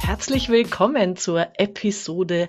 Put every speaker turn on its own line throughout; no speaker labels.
Herzlich willkommen zur Episode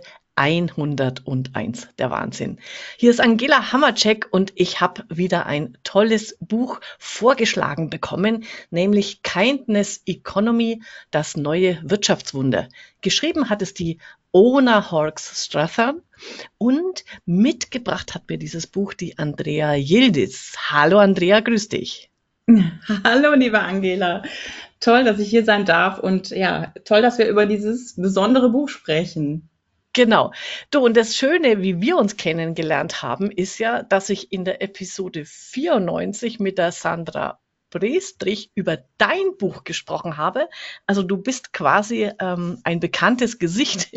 101 der Wahnsinn. Hier ist Angela Hammercheck und ich habe wieder ein tolles Buch vorgeschlagen bekommen, nämlich Kindness Economy, das neue Wirtschaftswunder. Geschrieben hat es die Ona Horks Strathern und mitgebracht hat mir dieses Buch die Andrea Yildiz. Hallo Andrea, grüß dich.
Hallo, liebe Angela. Toll, dass ich hier sein darf und ja, toll, dass wir über dieses besondere Buch sprechen.
Genau. Du, und das Schöne, wie wir uns kennengelernt haben, ist ja, dass ich in der Episode 94 mit der Sandra Prestrich über dein Buch gesprochen habe. Also du bist quasi ein bekanntes Gesicht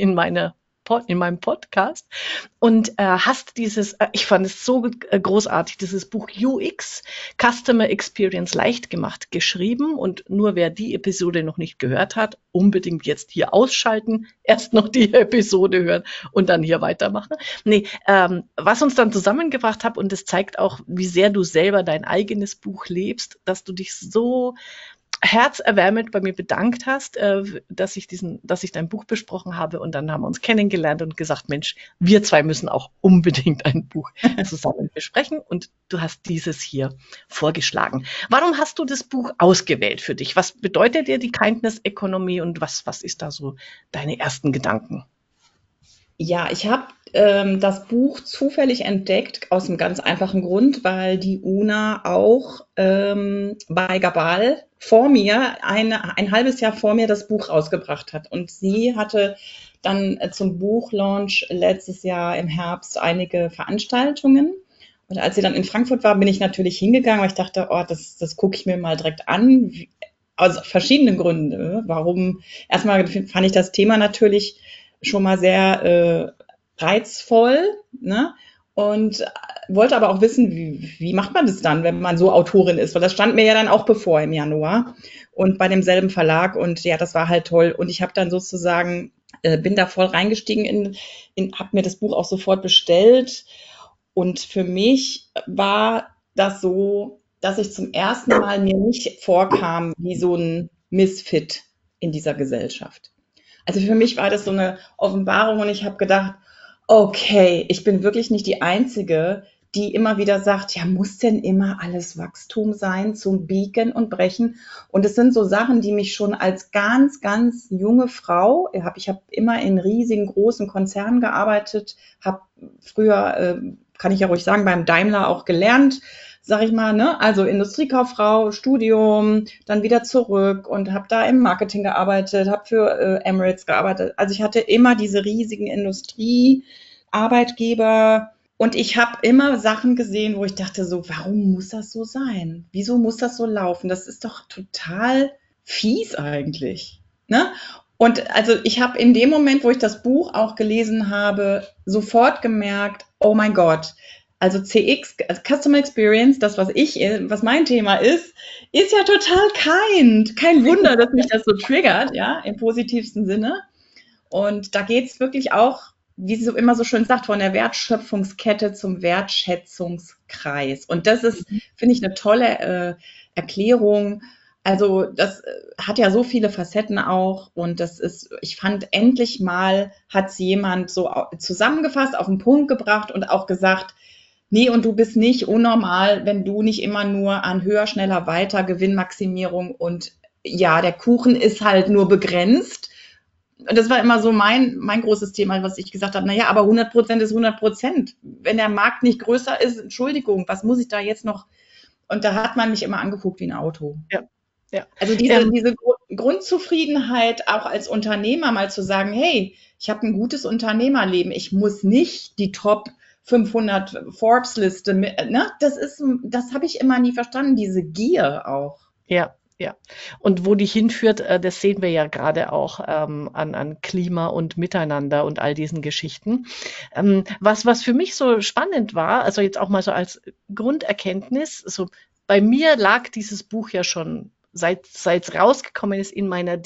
in meinem Podcast und hast ich fand es so großartig, dieses Buch UX, Customer Experience leicht gemacht, geschrieben. Und nur wer die Episode noch nicht gehört hat, unbedingt jetzt hier ausschalten, erst noch die Episode hören und dann hier weitermachen. Nee, was uns dann zusammengebracht hat, und es zeigt auch, wie sehr du selber dein eigenes Buch lebst, dass du dich so herzerwärmend bei mir bedankt hast, dass ich dein Buch besprochen habe, und dann haben wir uns kennengelernt und gesagt, Mensch, wir zwei müssen auch unbedingt ein Buch zusammen besprechen, und du hast dieses hier vorgeschlagen. Warum hast du das Buch ausgewählt für dich? Was bedeutet dir die Kindness Economy und was ist da so deine ersten Gedanken?
Ja, ich habe das Buch zufällig entdeckt aus einem ganz einfachen Grund, weil die Una auch bei Gabal vor mir, ein halbes Jahr vor mir, das Buch rausgebracht hat. Und sie hatte dann zum Buchlaunch letztes Jahr im Herbst einige Veranstaltungen. Und als sie dann in Frankfurt war, bin ich natürlich hingegangen, weil ich dachte, oh, das gucke ich mir mal direkt an. Aus verschiedenen Gründen. Warum? Erstmal fand ich das Thema natürlich schon mal sehr reizvoll, ne? Und wollte aber auch wissen, wie macht man das dann, wenn man so Autorin ist? Weil das stand mir ja dann auch bevor im Januar und bei demselben Verlag. Und ja, das war halt toll. Und ich habe dann sozusagen, bin da voll reingestiegen, habe mir das Buch auch sofort bestellt. Und für mich war das so, dass ich zum ersten Mal mir nicht vorkam wie so ein Misfit in dieser Gesellschaft. Also für mich war das so eine Offenbarung und ich habe gedacht, okay, ich bin wirklich nicht die Einzige, die immer wieder sagt, ja, muss denn immer alles Wachstum sein zum Biegen und Brechen? Und es sind so Sachen, die mich schon als ganz, ganz junge Frau, ich habe immer in riesigen, großen Konzernen gearbeitet, habe früher, kann ich ja ruhig sagen, beim Daimler auch gelernt, sag ich mal, ne? Also Industriekauffrau, Studium, dann wieder zurück und habe da im Marketing gearbeitet, habe für Emirates gearbeitet. Also ich hatte immer diese riesigen Industriearbeitgeber und ich habe immer Sachen gesehen, wo ich dachte so, warum muss das so sein? Wieso muss das so laufen? Das ist doch total fies eigentlich, ne? Und also ich habe in dem Moment, wo ich das Buch auch gelesen habe, sofort gemerkt, oh mein Gott, also CX, also Customer Experience, das, was mein Thema ist ja total kind. Kein Wunder, dass mich das so triggert, ja, im positivsten Sinne. Und da geht's wirklich auch, wie sie so immer so schön sagt, von der Wertschöpfungskette zum Wertschätzungskreis. Und das ist, finde ich, eine tolle Erklärung. Also das hat ja so viele Facetten auch und das ist, ich fand endlich mal, hat sie jemand so zusammengefasst, auf den Punkt gebracht und auch gesagt, nee, und du bist nicht unnormal, wenn du nicht immer nur an höher, schneller, weiter, Gewinnmaximierung und ja, der Kuchen ist halt nur begrenzt. Und das war immer so mein großes Thema, was ich gesagt habe, naja, aber 100% ist 100%. Wenn der Markt nicht größer ist, Entschuldigung, was muss ich da jetzt noch? Und da hat man mich immer angeguckt wie ein Auto.
Ja, ja.
Also diese Grundzufriedenheit auch als Unternehmer mal zu sagen, hey, ich habe ein gutes Unternehmerleben, ich muss nicht die Top 500 Forbes-Liste, ne? Das habe ich immer nie verstanden, diese Gier auch.
Ja, ja. Und wo die hinführt, das sehen wir ja gerade auch an Klima und Miteinander und all diesen Geschichten. Was für mich so spannend war, also jetzt auch mal so als Grunderkenntnis, so bei mir lag dieses Buch ja schon seit es rausgekommen ist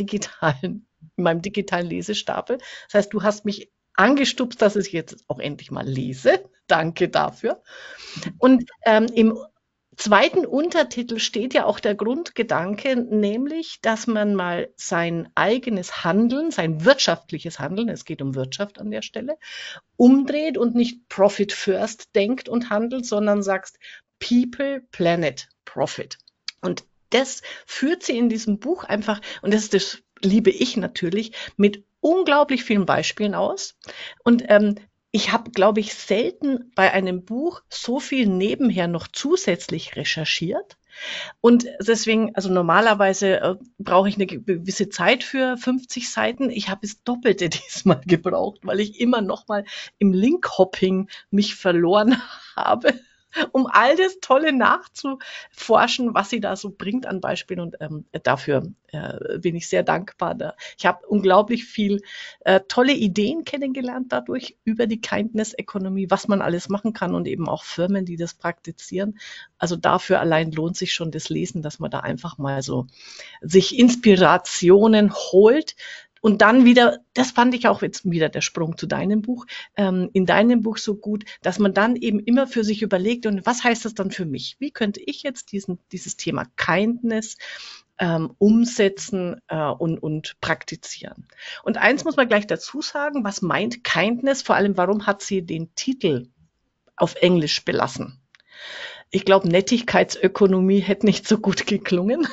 in meinem digitalen Lesestapel. Das heißt, du hast mich angestupst, dass ich jetzt auch endlich mal lese. Danke dafür. Und im zweiten Untertitel steht ja auch der Grundgedanke, nämlich, dass man mal sein eigenes Handeln, sein wirtschaftliches Handeln, es geht um Wirtschaft an der Stelle, umdreht und nicht Profit First denkt und handelt, sondern sagst People, Planet, Profit. Und das führt sie in diesem Buch einfach, und das liebe ich natürlich, mit unglaublich vielen Beispielen aus. Und ich habe, glaube ich, selten bei einem Buch so viel nebenher noch zusätzlich recherchiert. Und deswegen, also normalerweise brauche ich eine gewisse Zeit für 50 Seiten. Ich habe das Doppelte diesmal gebraucht, weil ich immer noch mal im Link-Hopping mich verloren habe, um all das Tolle nachzuforschen, was sie da so bringt an Beispielen. Und dafür bin ich sehr dankbar. Ich habe unglaublich viel tolle Ideen kennengelernt dadurch über die Kindness-Ökonomie, was man alles machen kann und eben auch Firmen, die das praktizieren. Also dafür allein lohnt sich schon das Lesen, dass man da einfach mal so sich Inspirationen holt. Und dann wieder, das fand ich auch jetzt wieder der Sprung zu deinem Buch, in deinem Buch so gut, dass man dann eben immer für sich überlegt, und was heißt das dann für mich? Wie könnte ich jetzt dieses Thema Kindness umsetzen und praktizieren? Und eins muss man gleich dazu sagen, was meint Kindness? Vor allem, warum hat sie den Titel auf Englisch belassen? Ich glaube, Nettigkeitsökonomie hätte nicht so gut geklungen.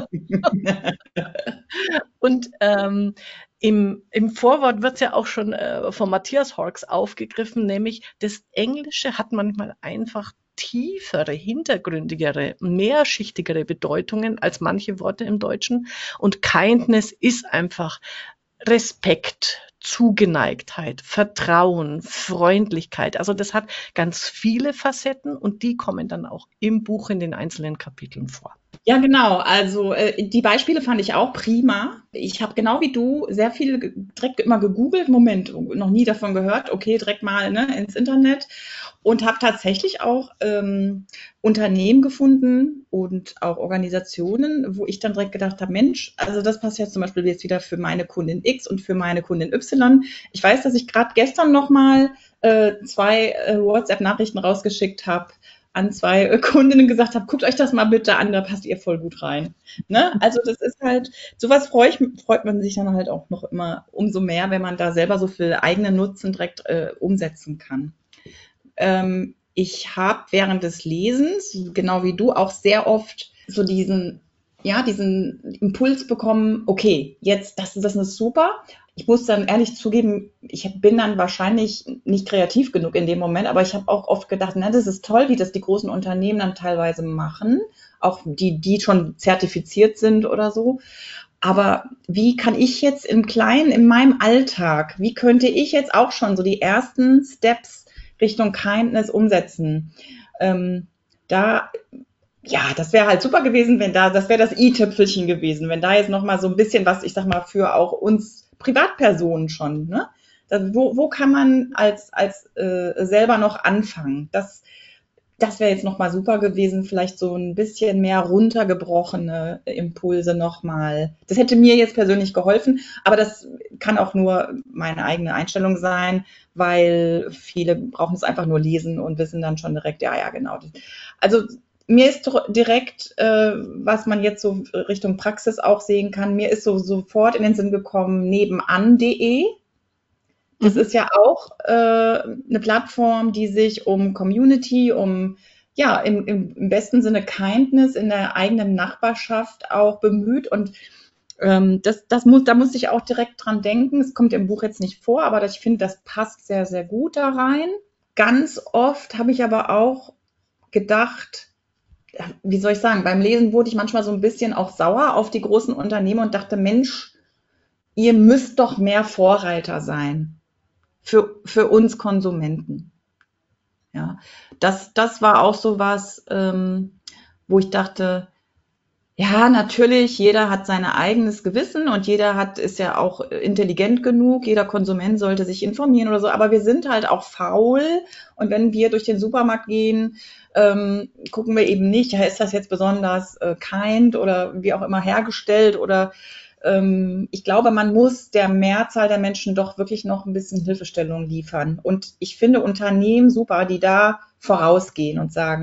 Und im Vorwort wird es ja auch schon von Matthias Horks aufgegriffen, nämlich das Englische hat manchmal einfach tiefere, hintergründigere, mehrschichtigere Bedeutungen als manche Worte im Deutschen. Und Kindness ist einfach Respekt, Zugeneigtheit, Vertrauen, Freundlichkeit. Also das hat ganz viele Facetten und die kommen dann auch im Buch in den einzelnen Kapiteln vor.
Ja, genau. Also die Beispiele fand ich auch prima. Ich habe genau wie du sehr viel direkt immer gegoogelt. Moment, noch nie davon gehört. Okay, direkt mal ins Internet und habe tatsächlich auch Unternehmen gefunden und auch Organisationen, wo ich dann direkt gedacht habe, Mensch, also das passt jetzt zum Beispiel jetzt wieder für meine Kundin X und für meine Kundin Y. Ich weiß, dass ich gerade gestern noch mal 2 WhatsApp-Nachrichten rausgeschickt habe an 2 Kundinnen gesagt habe, guckt euch das mal bitte an, da passt ihr voll gut rein. Ne? Also das ist halt, sowas freut man sich dann halt auch noch immer umso mehr, wenn man da selber so viel eigenen Nutzen direkt umsetzen kann. Ich habe während des Lesens, genau wie du, auch sehr oft so diesen Impuls bekommen, okay, jetzt, das ist super. Ich muss dann ehrlich zugeben, ich bin dann wahrscheinlich nicht kreativ genug in dem Moment, aber ich habe auch oft gedacht, na, das ist toll, wie das die großen Unternehmen dann teilweise machen, auch die schon zertifiziert sind oder so. Aber wie kann ich jetzt im Kleinen, in meinem Alltag, wie könnte ich jetzt auch schon so die ersten Steps Richtung Kindness umsetzen? Das wäre halt super gewesen, das wäre das i-Tüpfelchen gewesen, wenn da jetzt nochmal so ein bisschen was, ich sag mal, für auch uns Privatpersonen schon, ne? Wo kann man als selber noch anfangen? Das wäre jetzt nochmal super gewesen, vielleicht so ein bisschen mehr runtergebrochene Impulse nochmal. Das hätte mir jetzt persönlich geholfen, aber das kann auch nur meine eigene Einstellung sein, weil viele brauchen es einfach nur lesen und wissen dann schon direkt, ja, genau. Also mir ist direkt, was man jetzt so Richtung Praxis auch sehen kann, mir ist so sofort in den Sinn gekommen, nebenan.de. Das ist ja auch eine Plattform, die sich um Community, im besten Sinne Kindness in der eigenen Nachbarschaft auch bemüht. Und da muss ich auch direkt dran denken. Es kommt im Buch jetzt nicht vor, aber ich finde, das passt sehr, sehr gut da rein. Ganz oft habe ich aber auch gedacht, wie soll ich sagen, beim Lesen wurde ich manchmal so ein bisschen auch sauer auf die großen Unternehmen und dachte, Mensch, ihr müsst doch mehr Vorreiter sein für uns Konsumenten. Ja, das war auch so was, wo ich dachte, ja, natürlich, jeder hat sein eigenes Gewissen und jeder ist ja auch intelligent genug, jeder Konsument sollte sich informieren oder so, aber wir sind halt auch faul und wenn wir durch den Supermarkt gehen, gucken wir eben nicht, ja, ist das jetzt besonders kind oder wie auch immer hergestellt oder ich glaube, man muss der Mehrzahl der Menschen doch wirklich noch ein bisschen Hilfestellung liefern. Und ich finde Unternehmen super, die da vorausgehen und sagen,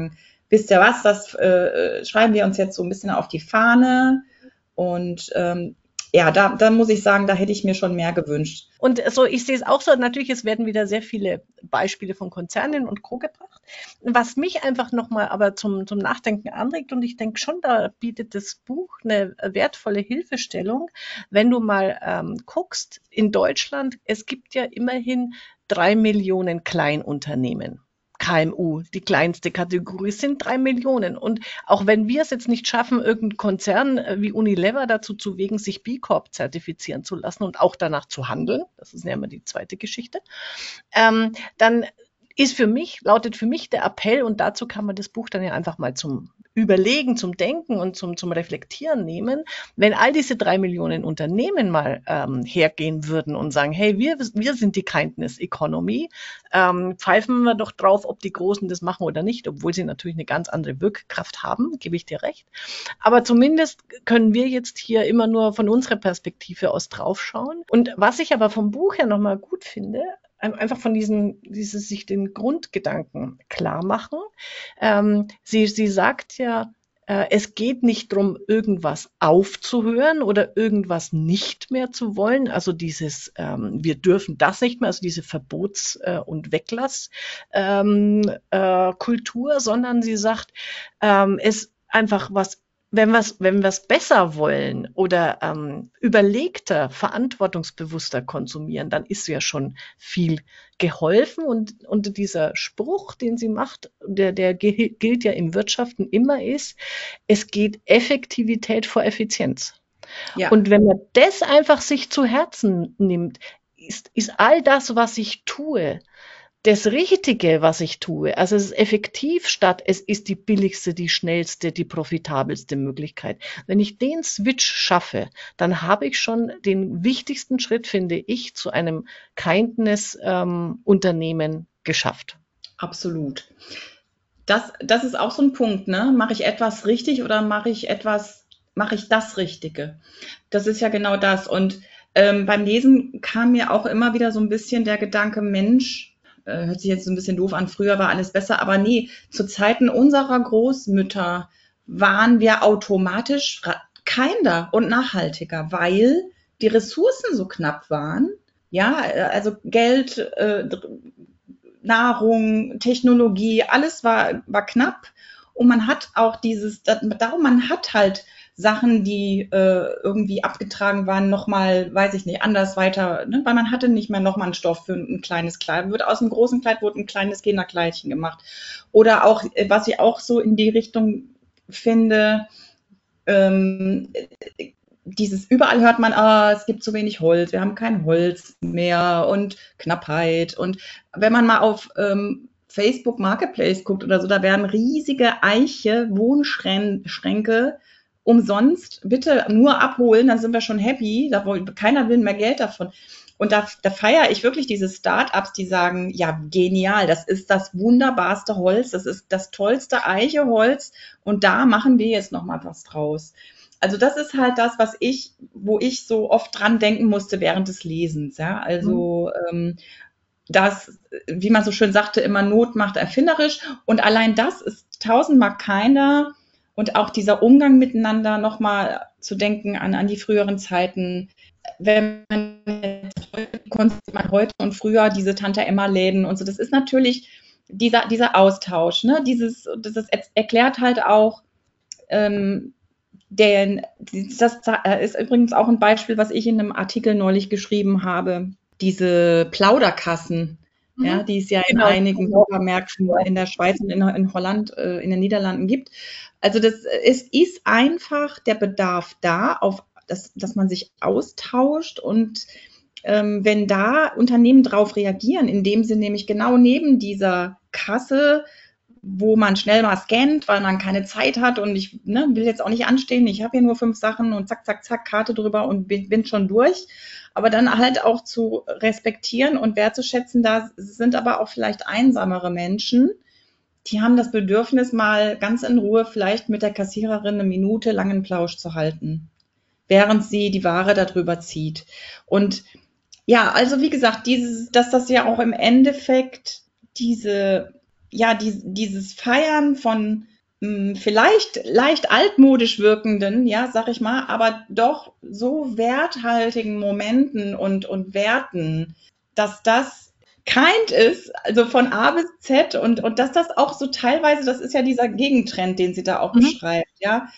wisst ihr was, das schreiben wir uns jetzt so ein bisschen auf die Fahne. Und ja, da muss ich sagen, da hätte ich mir schon mehr gewünscht.
Und so, ich sehe es auch so, natürlich, es werden wieder sehr viele Beispiele von Konzernen und Co. gebracht. Was mich einfach nochmal aber zum Nachdenken anregt, und ich denke schon, da bietet das Buch eine wertvolle Hilfestellung, wenn du mal guckst, in Deutschland, es gibt ja immerhin 3 Millionen Kleinunternehmen. KMU, die kleinste Kategorie, sind 3 Millionen. Und auch wenn wir es jetzt nicht schaffen, irgendeinen Konzern wie Unilever dazu zu bewegen, sich B Corp zertifizieren zu lassen und auch danach zu handeln, das ist ja immer die zweite Geschichte, dann lautet für mich der Appell, und dazu kann man das Buch dann ja einfach mal zum Überlegen, zum Denken und zum Reflektieren nehmen, wenn all diese 3 Millionen Unternehmen mal hergehen würden und sagen, hey, wir sind die Kindness Economy, pfeifen wir doch drauf, ob die Großen das machen oder nicht, obwohl sie natürlich eine ganz andere Wirkkraft haben, gebe ich dir recht. Aber zumindest können wir jetzt hier immer nur von unserer Perspektive aus draufschauen. Und was ich aber vom Buch her nochmal gut finde, einfach von sich den Grundgedanken klar machen. Sie sagt ja, es geht nicht darum, irgendwas aufzuhören oder irgendwas nicht mehr zu wollen. Also wir dürfen das nicht mehr, also diese Verbots- und Weglasskultur, sondern sie sagt, es einfach wenn wir es besser wollen oder überlegter, verantwortungsbewusster konsumieren, dann ist ja schon viel geholfen. Und dieser Spruch, den sie macht, der gilt ja im Wirtschaften immer, ist, es geht Effektivität vor Effizienz.
Ja.
Und wenn man das einfach sich zu Herzen nimmt, ist all das, was ich tue, das Richtige, was ich tue, also es ist effektiv statt es ist die billigste, die schnellste, die profitabelste Möglichkeit. Wenn ich den Switch schaffe, dann habe ich schon den wichtigsten Schritt, finde ich, zu einem Kindness-Unternehmen geschafft.
Absolut. Das ist auch so ein Punkt, ne? Mache ich etwas richtig oder mache ich das Richtige? Das ist ja genau das. Und beim Lesen kam mir auch immer wieder so ein bisschen der Gedanke, Mensch, hört sich jetzt so ein bisschen doof an, früher war alles besser, aber nee, zu Zeiten unserer Großmütter waren wir automatisch kinder und nachhaltiger, weil die Ressourcen so knapp waren. Ja, also Geld, Nahrung, Technologie, alles war knapp. Und man hat auch man hat halt Sachen, die irgendwie abgetragen waren, nochmal, weiß ich nicht, anders weiter, ne? Weil man hatte nicht mehr nochmal einen Stoff für ein kleines Kleid. Aus einem großen Kleid wurde ein kleines Kinderkleidchen gemacht. Oder auch, was ich auch so in die Richtung finde, ähm, überall hört man, es gibt zu wenig Holz, wir haben kein Holz mehr und Knappheit. Und wenn man mal auf Facebook Marketplace guckt oder so, da werden riesige Wohnschränke umsonst, bitte nur abholen, dann sind wir schon happy, keiner will mehr Geld davon. Und da feiere ich wirklich diese Start-ups, die sagen, ja, genial, das ist das wunderbarste Holz, das ist das tollste Eicheholz und da machen wir jetzt nochmal was draus. Also das ist halt das, wo ich so oft dran denken musste während des Lesens. Ja? Also das, wie man so schön sagte, immer Not macht erfinderisch. Und allein das ist tausendmal keiner. Und auch dieser Umgang miteinander nochmal zu denken an die früheren Zeiten. Wenn man heute und früher diese Tante Emma-Läden und so, das ist natürlich dieser Austausch. Ne? Das erklärt halt auch, das ist übrigens auch ein Beispiel, was ich in einem Artikel neulich geschrieben habe. Diese Plauderkassen, ja, die es ja in einigen Supermärkten in der Schweiz und in Holland, in den Niederlanden gibt. Also es ist einfach der Bedarf da, dass man sich austauscht und wenn da Unternehmen drauf reagieren, indem sie nämlich genau neben dieser Kasse, wo man schnell mal scannt, weil man keine Zeit hat und ich will jetzt auch nicht anstehen, ich habe hier nur 5 Sachen und zack, zack, zack, Karte drüber und bin schon durch. Aber dann halt auch zu respektieren und wertzuschätzen, da sind aber auch vielleicht einsamere Menschen, die haben das Bedürfnis, mal ganz in Ruhe vielleicht mit der Kassiererin eine Minute langen Plausch zu halten, während sie die Ware darüber zieht. Und ja, also wie gesagt, dass das ja auch im Endeffekt dieses Feiern von vielleicht leicht altmodisch wirkenden, ja, sag ich mal, aber doch so werthaltigen Momenten und Werten, dass das kind ist, also von A bis Z und dass das auch so teilweise, das ist ja dieser Gegentrend, den sie da auch
Mhm.
beschreibt, ja.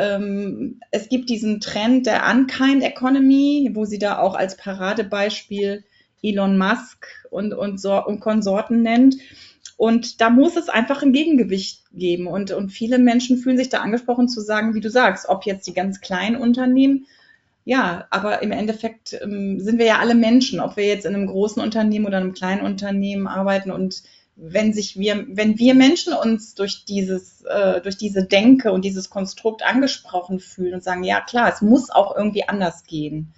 Es gibt diesen Trend der Unkind Economy, wo sie da auch als Paradebeispiel Elon Musk und Konsorten nennt. Und da muss es einfach ein Gegengewicht geben. Und viele Menschen fühlen sich da angesprochen zu sagen, wie du sagst, ob jetzt die ganz kleinen Unternehmen, ja, aber im Endeffekt sind wir ja alle Menschen, ob wir jetzt in einem großen Unternehmen oder einem kleinen Unternehmen arbeiten. Und wenn wir Menschen uns durch diese Denke und dieses Konstrukt angesprochen fühlen und sagen, ja klar, es muss auch irgendwie anders gehen,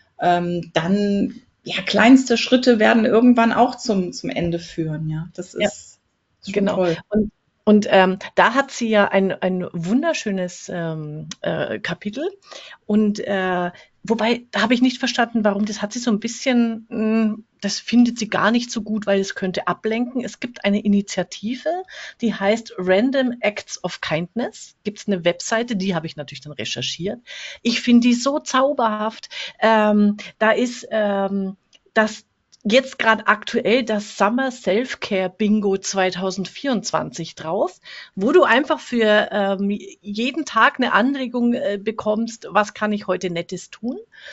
dann ja, kleinste Schritte werden irgendwann auch zum Ende führen. Ja, das
Ja.
ist schon
Genau.
toll.
Und da hat sie ja ein wunderschönes Kapitel. Und wobei, da habe ich nicht verstanden, warum. Das hat sie so ein bisschen, das findet sie gar nicht so gut, weil es könnte ablenken. Es gibt eine Initiative, die heißt Random Acts of Kindness. Gibt es eine Webseite, die habe ich natürlich dann recherchiert. Ich finde die so zauberhaft. Da ist das jetzt gerade aktuell das Summer Self-Care Bingo 2024 drauf, wo du einfach für jeden Tag eine Anregung bekommst, was kann ich heute Nettes tun.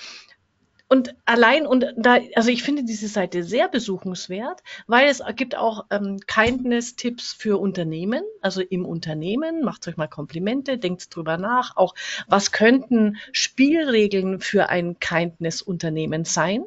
Und allein und da, also ich finde diese Seite sehr besuchenswert, weil es gibt auch Kindness-Tipps für Unternehmen, also im Unternehmen, macht euch mal Komplimente, denkt drüber nach, auch was könnten Spielregeln für ein Kindness-Unternehmen sein.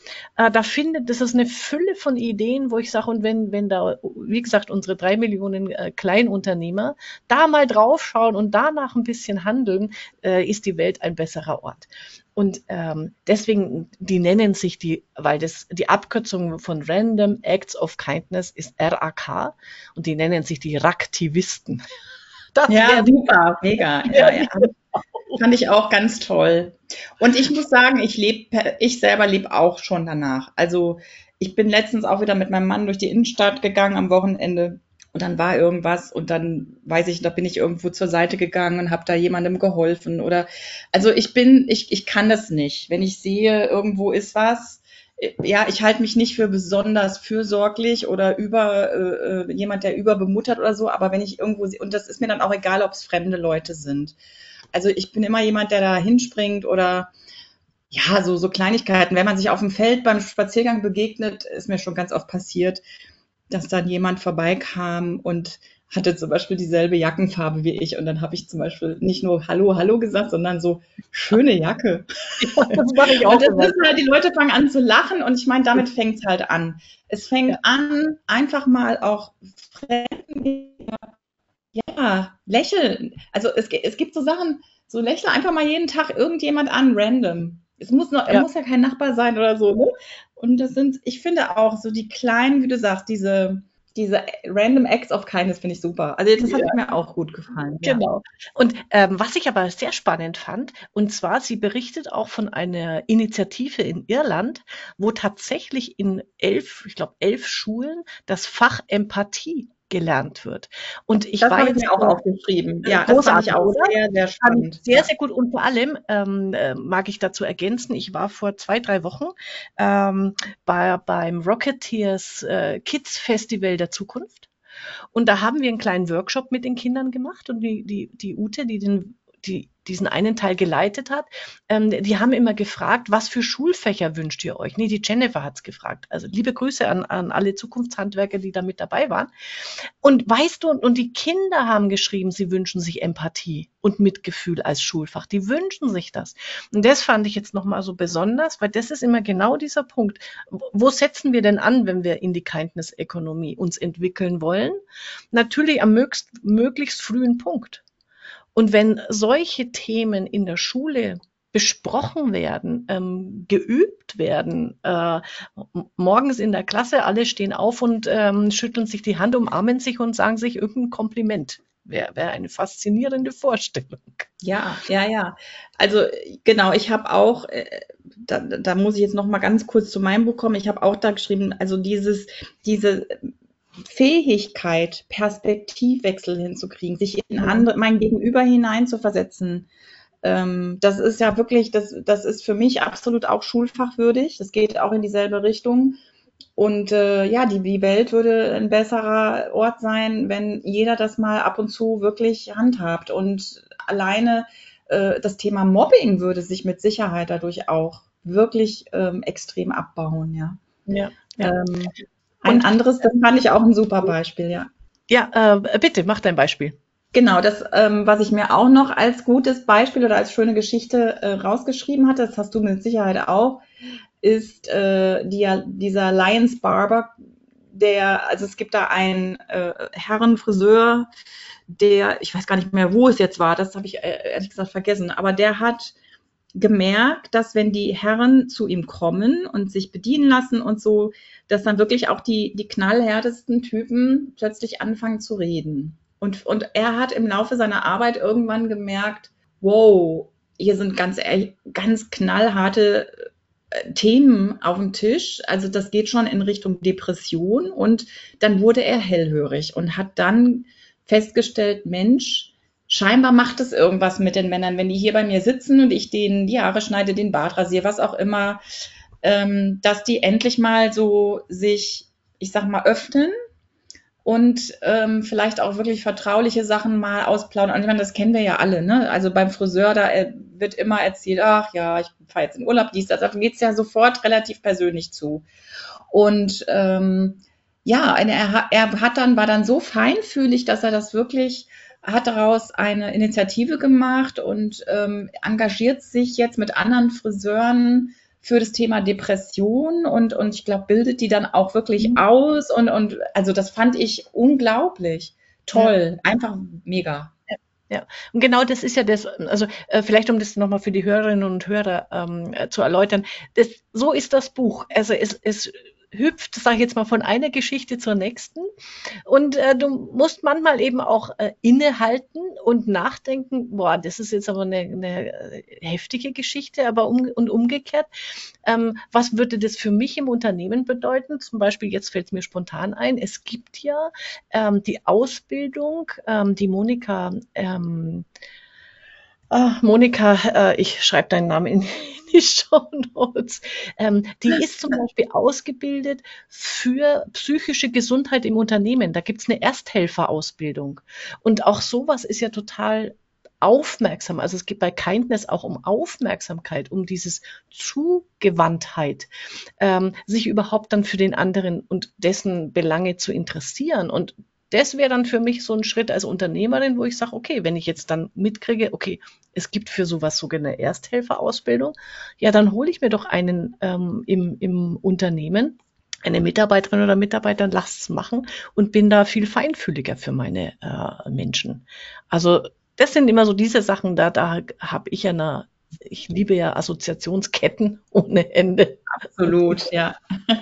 Das ist eine Fülle von Ideen, wo ich sage, und wenn da, wie gesagt, unsere 3 Millionen Kleinunternehmer da mal draufschauen und danach ein bisschen handeln, ist die Welt ein besserer Ort. Und deswegen, die nennen sich weil die Abkürzung von Random Acts of Kindness ist RAK und die nennen sich die Raktivisten. Das
Ja,
werde
super, mega. Ja,
werd
ja.
ich jetzt auch.
Fand ich auch ganz toll. Und ich muss sagen, ich selber lebe auch schon danach. Also ich bin letztens auch wieder mit meinem Mann durch die Innenstadt gegangen am Wochenende und dann war irgendwas und dann weiß ich, da bin ich irgendwo zur Seite gegangen und habe da jemandem geholfen oder also ich kann das nicht. Wenn ich sehe, irgendwo ist was, ja, ich halte mich nicht für besonders fürsorglich oder jemand, der überbemuttert oder so, aber wenn ich irgendwo sehe, und das ist mir dann auch egal, ob es fremde Leute sind. Also ich bin immer jemand, der da hinspringt oder ja, so Kleinigkeiten. Wenn man sich auf dem Feld beim Spaziergang begegnet, ist mir schon ganz oft passiert, dass dann jemand vorbeikam und hatte zum Beispiel dieselbe Jackenfarbe wie ich. Und dann habe ich zum Beispiel nicht nur Hallo, Hallo gesagt, sondern so schöne Jacke.
Ja, das mache ich
Und
auch
das
immer.
ist halt, die Leute fangen an zu lachen und ich meine, damit fängt es halt an. Es
Ja.
fängt an, einfach mal auch Fremden, ja, lächeln. Also es gibt so Sachen, so lächle einfach mal jeden Tag irgendjemand an, random. Er
Ja.
muss ja kein Nachbar sein oder so, ne? Und ich finde auch so die kleinen, wie du sagst, diese random Acts of Kindness finde ich super. Also das hat
Ja.
mir auch gut gefallen, ja.
Genau. Und was ich aber sehr spannend fand, und zwar, sie berichtet auch von einer Initiative in Irland, wo tatsächlich in 11, ich glaube 11 Schulen das Fach Empathie gelernt wird. Und ich
Das
war
habe ich
jetzt
mir auch aufgeschrieben. Ja, das fand ich
großartig,
auch
oder?
sehr, sehr
Fand ich
spannend.
sehr,
Ja.
sehr gut. Und vor allem mag ich dazu ergänzen, ich war vor 2, 3 Wochen beim Rocketeers Kids Festival der Zukunft. Und da haben wir einen kleinen Workshop mit den Kindern gemacht und die Ute, diesen einen Teil geleitet hat, die haben immer gefragt, was für Schulfächer wünscht ihr euch? Nee, die Jennifer hat's gefragt. Also liebe Grüße an alle Zukunftshandwerker, die da mit dabei waren. Und weißt du, und die Kinder haben geschrieben, sie wünschen sich Empathie und Mitgefühl als Schulfach. Die wünschen sich das. Und das fand ich jetzt nochmal so besonders, weil das ist immer genau dieser Punkt. Wo setzen wir denn an, wenn wir in die Kindness-Ökonomie uns entwickeln wollen? Natürlich am möglichst frühen Punkt. Und wenn solche Themen in der Schule besprochen werden, geübt werden, morgens in der Klasse, alle stehen auf und schütteln sich die Hand, umarmen sich und sagen sich irgendein Kompliment. Wäre eine faszinierende Vorstellung.
Ja, ja, ja. Also genau, ich habe auch, da muss ich jetzt noch mal ganz kurz zu meinem Buch kommen. Ich habe auch da geschrieben, also diese Fähigkeit, Perspektivwechsel hinzukriegen, sich in
Mhm.
mein Gegenüber hineinzuversetzen. Das ist ja wirklich, das ist für mich absolut auch schulfachwürdig. Das geht auch in dieselbe Richtung. Und ja, die Welt würde ein besserer Ort sein, wenn jeder das mal ab und zu wirklich handhabt. Und alleine das Thema Mobbing würde sich mit Sicherheit dadurch auch wirklich extrem abbauen, ja.
Ja, ja.
Ähm, ein
Und
anderes, das fand ich auch ein super Beispiel, ja.
ja, bitte, mach dein Beispiel.
Genau, das, was ich mir auch noch als gutes Beispiel oder als schöne Geschichte rausgeschrieben hatte, das hast du mit Sicherheit auch, ist dieser Lions Barber, also es gibt da einen Herrenfriseur, ich weiß gar nicht mehr, wo es jetzt war, das habe ich ehrlich gesagt vergessen, aber der hat gemerkt, dass wenn die Herren zu ihm kommen und sich bedienen lassen und so, dass dann wirklich auch die knallhärtesten Typen plötzlich anfangen zu reden. Und er hat im Laufe seiner Arbeit irgendwann gemerkt, wow, hier sind ganz knallharte Themen auf dem Tisch. Also das geht schon in Richtung Depression. Und dann wurde er hellhörig und hat dann festgestellt, Mensch, scheinbar macht es irgendwas mit den Männern, wenn die hier bei mir sitzen und ich denen die Haare schneide, den Bart rasiere, was auch immer, dass die endlich mal so sich, ich sag mal, öffnen und vielleicht auch wirklich vertrauliche Sachen mal ausplaudern. Und ich meine, das kennen wir ja alle, ne? Also beim Friseur, da wird immer erzählt, ach ja, ich fahre jetzt in Urlaub, dies, das, da geht's ja sofort relativ persönlich zu. Und ja, war dann so feinfühlig, dass er das wirklich hat daraus eine Initiative gemacht und engagiert sich jetzt mit anderen Friseuren für das Thema Depression und ich glaube, bildet die dann auch wirklich
Mhm.
aus und also das fand ich unglaublich
Ja.
toll, einfach mega.
Ja, ja. Und genau das ist ja das, also vielleicht um das nochmal für die Hörerinnen und Hörer zu erläutern, so ist das Buch. Also es hüpft, sage ich jetzt mal, von einer Geschichte zur nächsten. Und du musst manchmal eben auch innehalten und nachdenken, boah, das ist jetzt aber eine heftige Geschichte, aber und umgekehrt, was würde das für mich im Unternehmen bedeuten? Zum Beispiel, jetzt fällt es mir spontan ein, es gibt ja die Ausbildung, die Monika, ich schreibe deinen Namen in die Shownotes. Die ist zum Beispiel ausgebildet für psychische Gesundheit im Unternehmen. Da gibt's eine Ersthelferausbildung. Und auch sowas ist ja total aufmerksam. Also es geht bei Kindness auch um Aufmerksamkeit, um dieses Zugewandtheit, sich überhaupt dann für den anderen und dessen Belange zu interessieren. Und das wäre dann für mich so ein Schritt als Unternehmerin, wo ich sage, okay, wenn ich jetzt dann mitkriege, okay, es gibt für sowas sogar eine Ersthelferausbildung, ja, dann hole ich mir doch einen im Unternehmen, eine Mitarbeiterin oder Mitarbeiter, lasst's machen und bin da viel feinfühliger für meine Menschen. Also das sind immer so diese Sachen, da habe ich ja ich liebe ja Assoziationsketten ohne Ende.
Absolut, ja.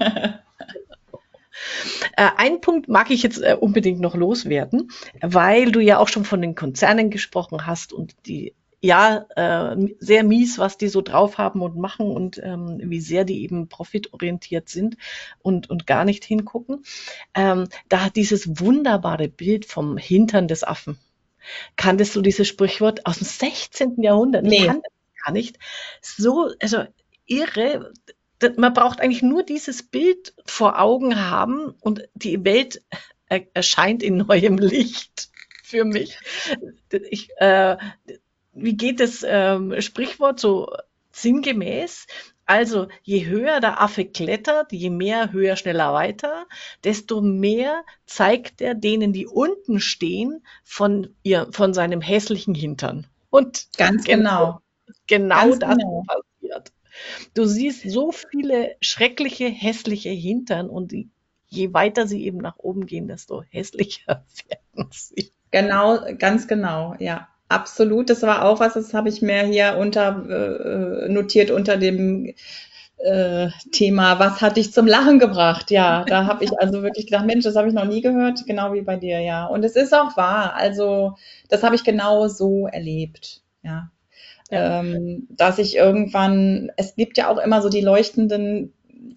Einen Punkt mag ich jetzt unbedingt noch loswerden, weil du ja auch schon von den Konzernen gesprochen hast und die ja sehr mies, was die so drauf haben und machen und wie sehr die eben profitorientiert sind und gar nicht hingucken. Da hat dieses wunderbare Bild vom Hintern des Affen. Kanntest du dieses Sprichwort aus dem 16. Jahrhundert? Ich
Nee,
kannte es gar nicht. So, also irre. Man braucht eigentlich nur dieses Bild vor Augen haben und die Welt erscheint in neuem Licht für mich. Ich, wie geht das Sprichwort so sinngemäß? Also, je höher der Affe klettert, je mehr höher, schneller, weiter, desto mehr zeigt er denen, die unten stehen, von seinem hässlichen Hintern. Und
ganz
genau,
genau,
genau
ganz
das
genau.
passiert. Du siehst so viele schreckliche, hässliche Hintern und je weiter sie eben nach oben gehen, desto hässlicher werden sie.
Genau, ganz genau, ja. Absolut. Das war auch was, das habe ich mir hier notiert unter dem Thema, was hat dich zum Lachen gebracht? Ja, da habe ich also wirklich gedacht, Mensch, das habe ich noch nie gehört, genau wie bei dir, ja. Und es ist auch wahr. Also, das habe ich genau so erlebt, ja.
Ja.
Dass ich irgendwann, es gibt ja auch immer so die leuchtenden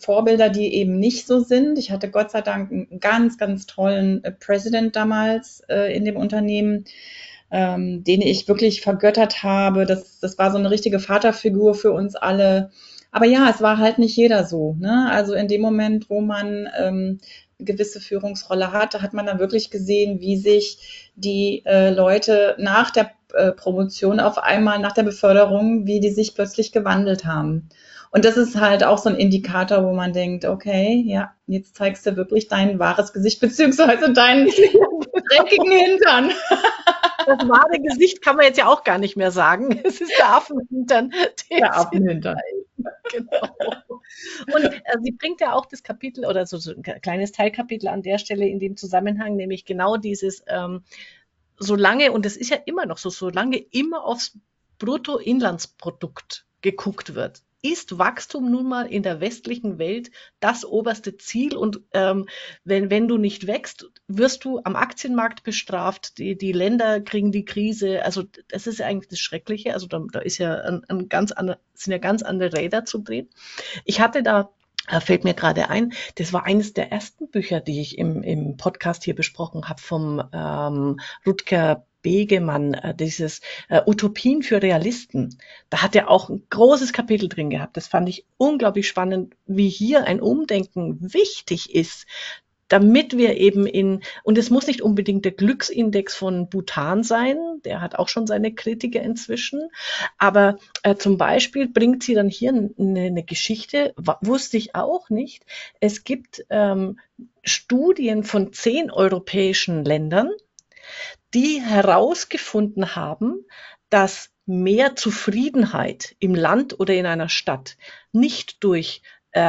Vorbilder, die eben nicht so sind. Ich hatte Gott sei Dank einen ganz, ganz tollen President damals in dem Unternehmen, den ich wirklich vergöttert habe. Das war so eine richtige Vaterfigur für uns alle. Aber ja, es war halt nicht jeder so. Ne? Also in dem Moment, wo man eine gewisse Führungsrolle hat, da hat man dann wirklich gesehen, wie sich die Leute nach der Promotion auf einmal, nach der Beförderung, wie die sich plötzlich gewandelt haben. Und das ist halt auch so ein Indikator, wo man denkt, okay, ja, jetzt zeigst du wirklich dein wahres Gesicht, beziehungsweise deinen dreckigen Hintern.
Das wahre Gesicht kann man jetzt ja auch gar nicht mehr sagen. Es ist der Affenhintern.
Der Affenhintern.
Genau. Und sie bringt ja auch das Kapitel oder so ein kleines Teilkapitel an der Stelle in dem Zusammenhang, nämlich genau dieses, solange, und das ist ja immer noch so, solange immer aufs Bruttoinlandsprodukt geguckt wird, ist Wachstum nun mal in der westlichen Welt das oberste Ziel. Und wenn du nicht wächst, wirst du am Aktienmarkt bestraft. Die Länder kriegen die Krise. Also das ist ja eigentlich das Schreckliche. Also da ist ja sind ja ganz andere Räder zu drehen. Ich hatte da fällt mir gerade ein, das war eines der ersten Bücher, die ich im Podcast hier besprochen habe vom Rutger Begemann, dieses Utopien für Realisten. Da hat er auch ein großes Kapitel drin gehabt. Das fand ich unglaublich spannend, wie hier ein Umdenken wichtig ist, damit wir eben und es muss nicht unbedingt der Glücksindex von Bhutan sein, der hat auch schon seine Kritiker inzwischen, aber zum Beispiel bringt sie dann hier eine Geschichte, wusste ich auch nicht. Es gibt Studien von 10 europäischen Ländern, die herausgefunden haben, dass mehr Zufriedenheit im Land oder in einer Stadt nicht durch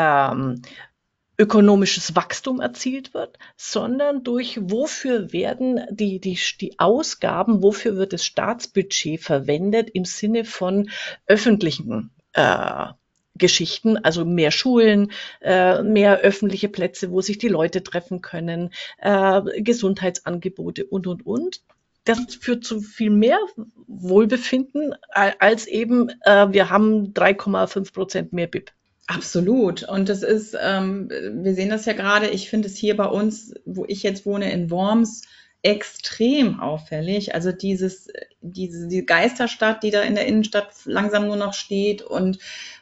ökonomisches Wachstum erzielt wird, sondern durch wofür werden die Ausgaben, wofür wird das Staatsbudget verwendet im Sinne von öffentlichen Geschichten, also mehr Schulen, mehr öffentliche Plätze, wo sich die Leute treffen können, Gesundheitsangebote und. Das führt zu viel mehr Wohlbefinden als eben, wir haben 3,5% mehr BIP.
Absolut. Und das ist, wir sehen das ja gerade, ich finde es hier bei uns, wo ich jetzt wohne, in Worms, extrem auffällig. Also diese Geisterstadt, die da in der Innenstadt langsam nur noch steht. Und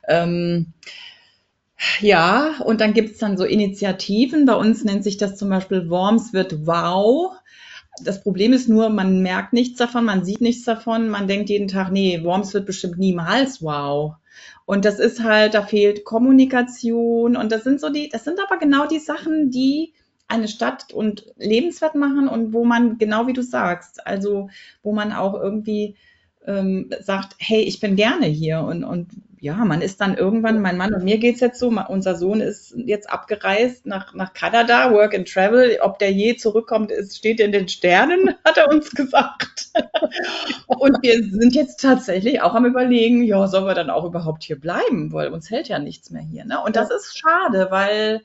ja, und dann gibt es dann so Initiativen. Bei uns nennt sich das zum Beispiel Worms wird Wow. Das Problem ist nur, man merkt nichts davon, man sieht nichts davon, man denkt jeden Tag, nee, Worms wird bestimmt niemals wow. Und das ist halt, da fehlt Kommunikation und das sind aber genau die Sachen, die eine Stadt und lebenswert machen und wo man, genau wie du sagst, also wo man auch irgendwie sagt, hey, ich bin gerne hier und ja, man ist dann irgendwann, mein Mann und mir geht's jetzt so, unser Sohn ist jetzt abgereist nach Kanada, Work and Travel, ob der je zurückkommt, steht in den Sternen, hat er uns gesagt. Und wir sind jetzt tatsächlich auch am Überlegen, ja, sollen wir dann auch überhaupt hier bleiben, weil uns hält ja nichts mehr hier. Ne? Und das ist schade, weil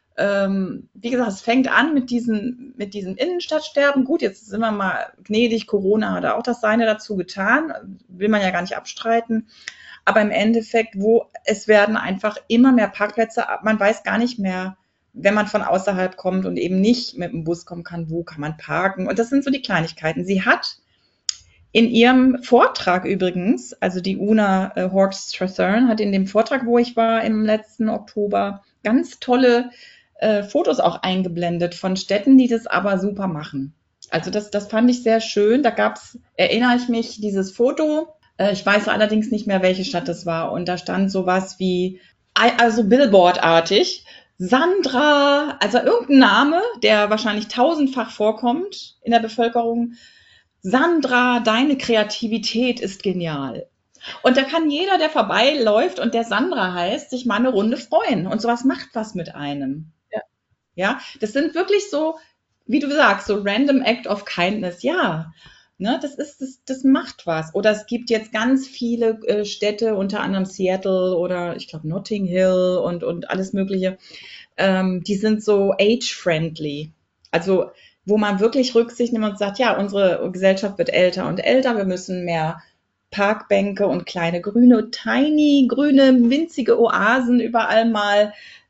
wie gesagt, es fängt an mit diesem Innenstadtsterben. Gut, jetzt sind wir mal gnädig, Corona hat auch das Seine dazu getan, will man ja gar nicht abstreiten. Aber im Endeffekt, es werden einfach immer mehr Parkplätze, man weiß gar nicht mehr, wenn man von außerhalb kommt und eben nicht mit dem Bus kommen kann, wo kann man parken. Und das sind so die Kleinigkeiten. Sie hat in ihrem Vortrag übrigens, also die Una Horst-Strathern hat in dem Vortrag, wo ich war im letzten Oktober, ganz tolle Fotos auch eingeblendet von Städten, die das aber super machen. Also das fand ich sehr schön. Da erinnere ich mich, dieses Foto, ich weiß allerdings nicht mehr, welche Stadt das war. Und da stand sowas wie, also Billboard-artig, Sandra, also irgendein Name, der wahrscheinlich tausendfach vorkommt in der Bevölkerung. Sandra, deine Kreativität ist genial. Und da kann jeder, der vorbeiläuft und der Sandra heißt, sich mal eine Runde freuen. Und sowas macht was mit einem. Ja, das sind wirklich so, wie du sagst, so random act of kindness. Ja, ne, das macht was. Oder es gibt jetzt ganz viele Städte, unter anderem Seattle oder ich glaube Notting Hill und alles Mögliche. Die sind so age-friendly. Also wo man wirklich Rücksicht nimmt und sagt, ja, unsere Gesellschaft wird älter und älter, wir müssen mehr Parkbänke und kleine grüne, winzige Oasen überall mal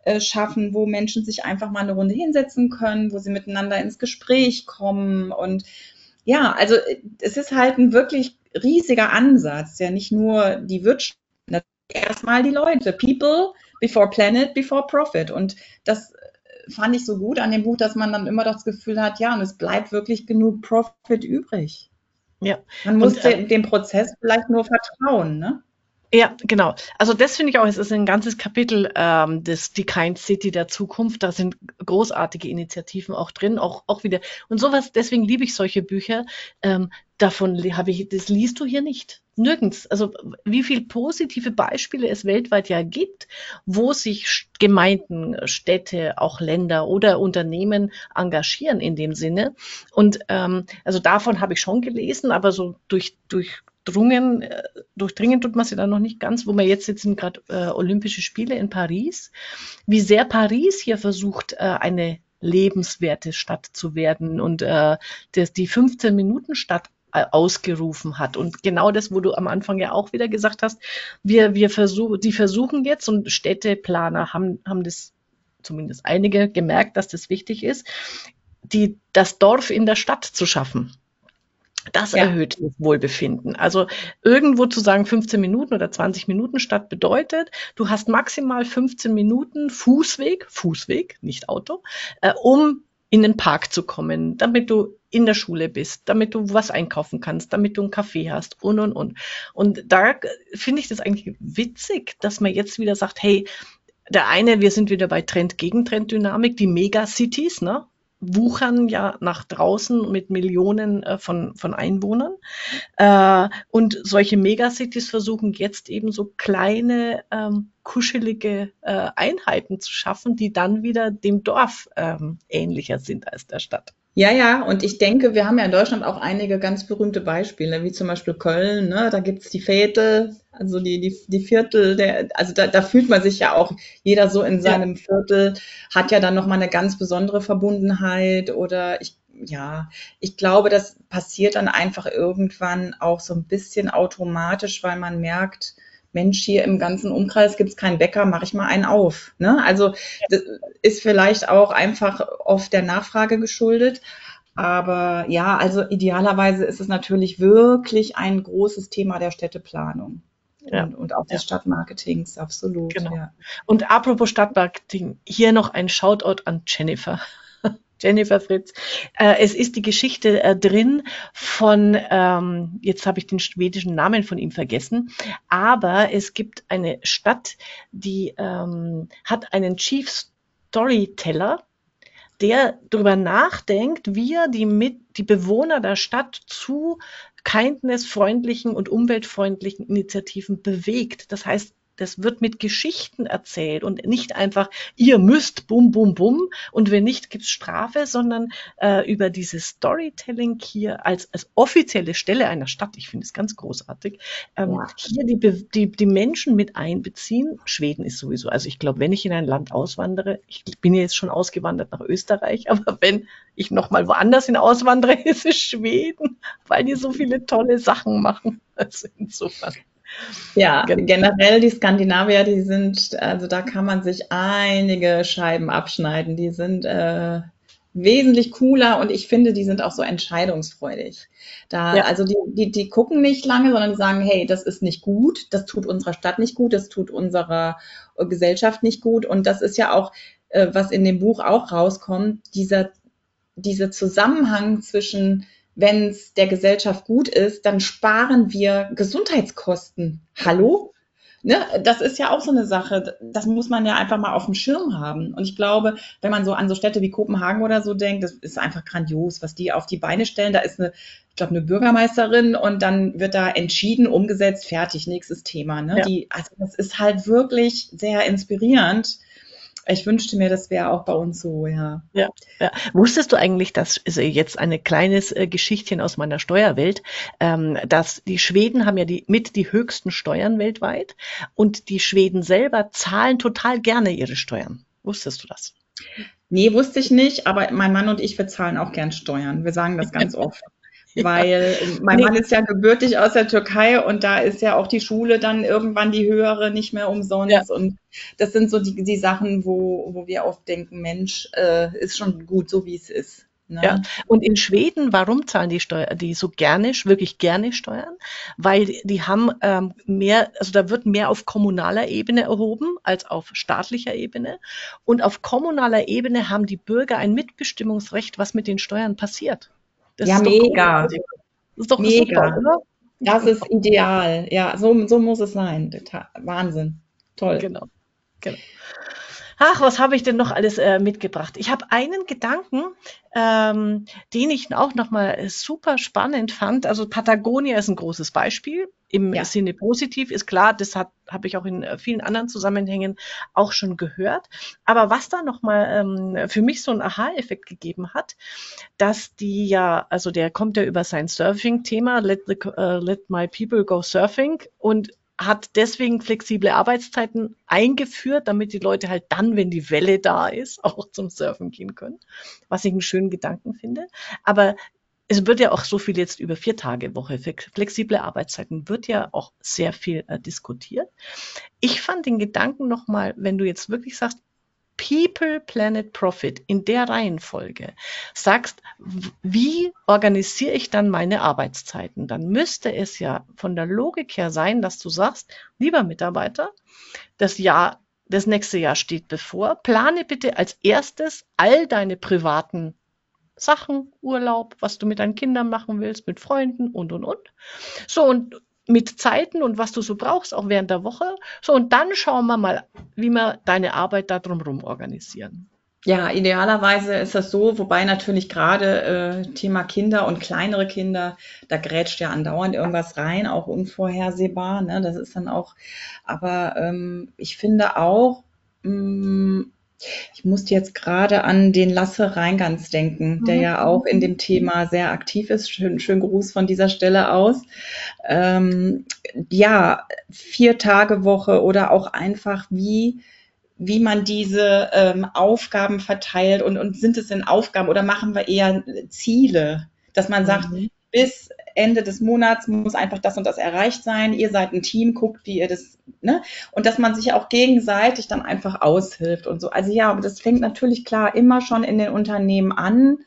schaffen, wo Menschen sich einfach mal eine Runde hinsetzen können, wo sie miteinander ins Gespräch kommen. Und ja, also es ist halt ein wirklich riesiger Ansatz, ja nicht nur die Wirtschaft, erstmal die Leute, People before Planet, before Profit. Und das fand ich so gut an dem Buch, dass man dann immer das Gefühl hat, ja, und es bleibt wirklich genug Profit übrig.
Ja,
Man muss
und
dem Prozess vielleicht nur vertrauen, ne?
ja, genau. Also das finde ich auch, es ist ein ganzes Kapitel, die Kind City der Zukunft. Da sind großartige Initiativen auch drin, auch wieder. Und sowas, deswegen liebe ich solche Bücher. Das liest du hier nicht. Nirgends. Also wie viel positive Beispiele es weltweit ja gibt, wo sich Gemeinden, Städte, auch Länder oder Unternehmen engagieren in dem Sinne. Und also davon habe ich schon gelesen, aber so durchdringen tut man sie dann noch nicht ganz, wo wir jetzt sitzen, gerade Olympische Spiele in Paris, wie sehr Paris hier versucht, eine lebenswerte Stadt zu werden und die 15-Minuten-Stadt ausgerufen hat. Und genau das, wo du am Anfang ja auch wieder gesagt hast, die versuchen jetzt, und Städteplaner haben das zumindest einige gemerkt, dass das wichtig ist, das Dorf in der Stadt zu schaffen. Das
Ja.
erhöht das Wohlbefinden. Also irgendwo zu sagen, 15 Minuten oder 20 Minuten Stadt bedeutet, du hast maximal 15 Minuten Fußweg, nicht Auto, um in den Park zu kommen, damit du in der Schule bist, damit du was einkaufen kannst, damit du einen Kaffee hast und. Und da finde ich das eigentlich witzig, dass man jetzt wieder sagt, hey, wir sind wieder bei Trend-Gegentrend-Dynamik, die Megacities, ne? Wuchern ja nach draußen mit Millionen von Einwohnern. Und solche Megacities versuchen jetzt eben so kleine, kuschelige Einheiten zu schaffen, die dann wieder dem Dorf ähnlicher sind als der Stadt.
Ja, ja, und ich denke, wir haben ja in Deutschland auch einige ganz berühmte Beispiele, wie zum Beispiel Köln, ne? Da gibt's die Viertel, also die Viertel, also da fühlt man sich ja auch, jeder so in seinem Viertel hat ja dann nochmal eine ganz besondere Verbundenheit oder ich glaube, das passiert dann einfach irgendwann auch so ein bisschen automatisch, weil man merkt, Mensch, hier im ganzen Umkreis gibt's keinen Bäcker, mache ich mal einen auf. Ne? Also das ist vielleicht auch einfach oft der Nachfrage geschuldet. Aber ja, also idealerweise ist es natürlich wirklich ein großes Thema der Städteplanung und auch des Stadtmarketings, absolut.
Genau.
Ja.
Und apropos Stadtmarketing, hier noch ein Shoutout an Jennifer. Jennifer Fritz. Es ist die Geschichte drin von, jetzt habe ich den schwedischen Namen von ihm vergessen, aber es gibt eine Stadt, die hat einen Chief Storyteller, der darüber nachdenkt, wie er die Bewohner der Stadt zu kindnessfreundlichen und umweltfreundlichen Initiativen bewegt. Das heißt, das wird mit Geschichten erzählt und nicht einfach, ihr müsst, bum, bum, bum, und wenn nicht, gibt's Strafe, sondern über dieses Storytelling hier als offizielle Stelle einer Stadt, ich finde es ganz großartig, hier die Menschen mit einbeziehen. Schweden ist sowieso, also ich glaube, wenn ich in ein Land auswandere, ich bin ja jetzt schon ausgewandert nach Österreich, aber wenn ich nochmal woanders hin auswandere, ist es Schweden, weil die so viele tolle Sachen machen. Also insofern.
Ja, generell die Skandinavier, die sind, also da kann man sich einige Scheiben abschneiden. Die sind wesentlich cooler und ich finde, die sind auch so entscheidungsfreudig. Also die gucken nicht lange, sondern die sagen, hey, das ist nicht gut, das tut unserer Stadt nicht gut, das tut unserer Gesellschaft nicht gut. Und das ist ja auch, was in dem Buch auch rauskommt, dieser Zusammenhang zwischen, wenn es der Gesellschaft gut ist, dann sparen wir Gesundheitskosten. Hallo? Ne? Das ist ja auch so eine Sache. Das muss man ja einfach mal auf dem Schirm haben. Und ich glaube, wenn man so an so Städte wie Kopenhagen oder so denkt, das ist einfach grandios, was die auf die Beine stellen. Da ist ich glaube, eine Bürgermeisterin und dann wird da entschieden, umgesetzt, fertig, nächstes Thema. Ne? Also das ist halt wirklich sehr inspirierend. Ich wünschte mir, das wäre auch bei uns so, ja.
Ja. Wusstest du eigentlich, dass, also jetzt ein kleines Geschichtchen aus meiner Steuerwelt, dass die Schweden haben ja die höchsten Steuern weltweit und die Schweden selber zahlen total gerne ihre Steuern. Wusstest du das?
Nee, wusste ich nicht, aber mein Mann und ich, wir zahlen auch gern Steuern. Wir sagen das ganz oft. weil mein
Nee,
Mann ist ja gebürtig aus der Türkei und da ist ja auch die Schule dann irgendwann die höhere nicht mehr
ja.
umsonst. Und das sind so die Sachen, wo wir oft denken, Mensch, ist schon gut, so wie es ist.
Ja,
Ne?
und in Schweden, warum zahlen die so gerne, wirklich gerne Steuern? Weil die haben mehr, also da wird mehr auf kommunaler Ebene erhoben als auf staatlicher Ebene. Und auf kommunaler Ebene haben die Bürger ein Mitbestimmungsrecht, was mit den Steuern passiert. Das
Ja,
ist doch
mega,
großartig. Das ist doch super,
mega.
oder?
Das ist ideal. Ja, so muss es sein. Wahnsinn. Toll.
Genau, genau. Ach, was habe ich denn noch alles mitgebracht? Ich habe einen Gedanken, den ich auch nochmal super spannend fand. Also Patagonia ist ein großes Beispiel. Im
Ja.
Sinne positiv ist klar, das habe ich auch in vielen anderen Zusammenhängen auch schon gehört. Aber was da nochmal für mich so einen Aha-Effekt gegeben hat, dass die ja, also der kommt ja über sein Surfing-Thema, let my people go surfing, und hat deswegen flexible Arbeitszeiten eingeführt, damit die Leute halt dann, wenn die Welle da ist, auch zum Surfen gehen können, was ich einen schönen Gedanken finde. Aber es wird ja auch so viel jetzt über 4-Tage-Woche, flexible Arbeitszeiten, wird ja auch sehr viel diskutiert. Ich fand den Gedanken nochmal, wenn du jetzt wirklich sagst, People, Planet, Profit in der Reihenfolge sagst, wie organisiere ich dann meine Arbeitszeiten? Dann müsste es ja von der Logik her sein, dass du sagst, lieber Mitarbeiter, das nächste Jahr steht bevor. Plane bitte als erstes all deine privaten Sachen, Urlaub, was du mit deinen Kindern machen willst, mit Freunden und. So, und mit Zeiten und was du so brauchst, auch während der Woche. So, und dann schauen wir mal, wie wir deine Arbeit da drumherum organisieren.
Ja, idealerweise ist das so, wobei natürlich gerade Thema Kinder und kleinere Kinder, da grätscht ja andauernd irgendwas rein, auch unvorhersehbar. Ne? Das ist dann auch, aber ich finde auch, ich musste jetzt gerade an den Lasse Reingans denken, der
Mhm.
ja auch in dem Thema sehr aktiv ist. Schönen Gruß von dieser Stelle aus. Ähm, ja, 4-Tage-Woche oder auch einfach wie man diese Aufgaben verteilt und sind es denn Aufgaben oder machen wir eher Ziele, dass man sagt,
Mhm.
bis Ende des Monats muss einfach das und das erreicht sein, ihr seid ein Team, guckt, wie ihr das, ne? Und dass man sich auch gegenseitig dann einfach aushilft und so. Also ja, aber das fängt natürlich klar immer schon in den Unternehmen an.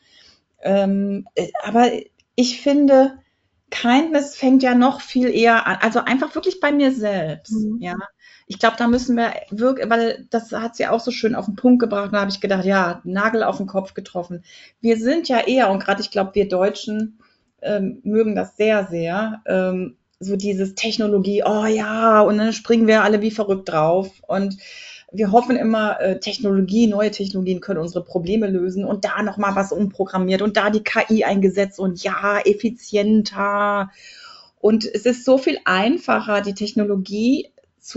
Aber ich finde, Kindness fängt ja noch viel eher an, also einfach wirklich bei mir selbst,
Mhm.
ja. Ich glaube, da müssen wir wirklich, weil das hat sie auch so schön auf den Punkt gebracht, und da habe ich gedacht, ja, Nagel auf den Kopf getroffen. Wir sind ja eher, und gerade ich glaube, wir Deutschen mögen das sehr, sehr, so dieses Technologie, oh ja, und dann springen wir alle wie verrückt drauf. Und wir hoffen immer, neue Technologien können unsere Probleme lösen und da nochmal was umprogrammiert und da die KI eingesetzt und ja, effizienter. Und es ist so viel einfacher, die Technologie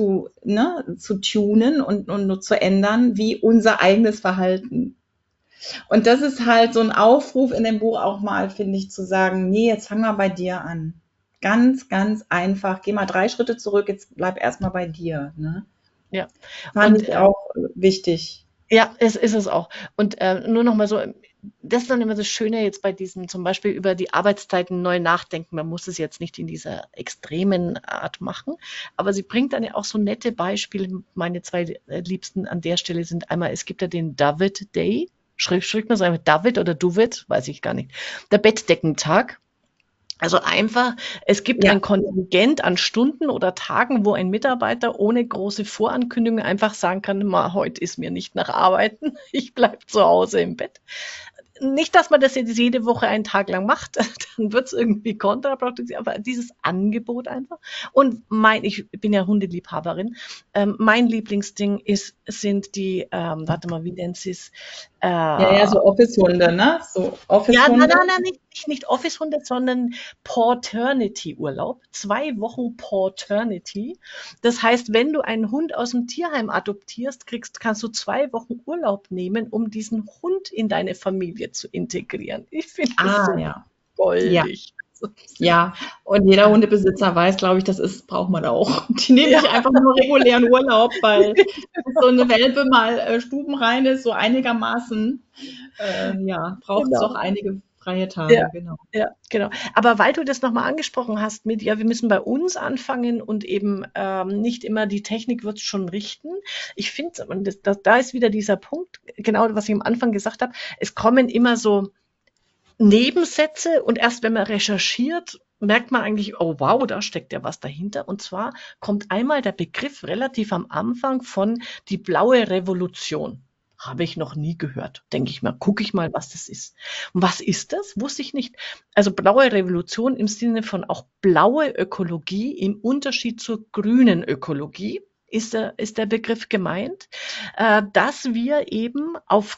zu tunen und zu ändern, wie unser eigenes Verhalten. Und das ist halt so ein Aufruf in dem Buch auch mal, finde ich, zu sagen, nee, jetzt fang mal bei dir an. Ganz, ganz einfach. Geh mal 3 Schritte zurück, jetzt bleib erst mal bei dir. Ne?
Ja,
Fand
und
ich auch wichtig.
ja, es ist es auch. Und nur noch mal so, das ist dann immer das Schöne jetzt bei diesen, zum Beispiel über die Arbeitszeiten neu nachdenken. Man muss es jetzt nicht in dieser extremen Art machen, aber sie bringt dann ja auch so nette Beispiele. Meine zwei Liebsten an der Stelle sind einmal, es gibt ja den David Day, schreibt man es einfach David oder Duvid, weiß ich gar nicht, der Bettdeckentag. Also einfach, es gibt
Ja,
ein Kontingent an Stunden oder Tagen, wo ein Mitarbeiter ohne große Vorankündigung einfach sagen kann, ma, heute ist mir nicht nach Arbeiten, ich bleibe zu Hause im Bett. Nicht, dass man das jetzt jede Woche einen Tag lang macht, dann wird es irgendwie kontraproduktiv, aber dieses Angebot einfach. Und ich bin ja Hundeliebhaberin, mein Lieblingsding sind die, warte mal, wie nennt sie es?
ja,
Äh,
so Office-Hunde, ne? So
ja, nein,
Office-Hunde.
nein, nein, nicht Office-Hunde, sondern Paternity-Urlaub. 2 Wochen Paternity. Das heißt, wenn du einen Hund aus dem Tierheim adoptierst, kannst du 2 Wochen Urlaub nehmen, um diesen Hund in deine Familie zu integrieren. Ich finde das
Ah,
so
ja. Ja.
goldig.
Ja, und jeder Hundebesitzer weiß, glaube ich, braucht man auch. Die nehmen
Ja,
nicht einfach nur regulären Urlaub, weil bis so eine Welpe mal stubenrein ist, so einigermaßen, ja, braucht es doch
genau.
einige freie
Ja,
Tage, genau.
ja, genau. Aber weil du das nochmal angesprochen hast mit, ja, wir müssen bei uns anfangen und eben nicht immer die Technik wird schon richten. Ich finde, da ist wieder dieser Punkt, genau was ich am Anfang gesagt habe, es kommen immer so Nebensätze und erst wenn man recherchiert, merkt man eigentlich, oh wow, da steckt ja was dahinter. Und zwar kommt einmal der Begriff relativ am Anfang von die blaue Revolution. Habe ich noch nie gehört. Denke ich mal, gucke ich mal, was das ist. Und was ist das? Wusste ich nicht. Also blaue Revolution im Sinne von auch blaue Ökologie im Unterschied zur grünen Ökologie ist der Begriff gemeint, dass wir eben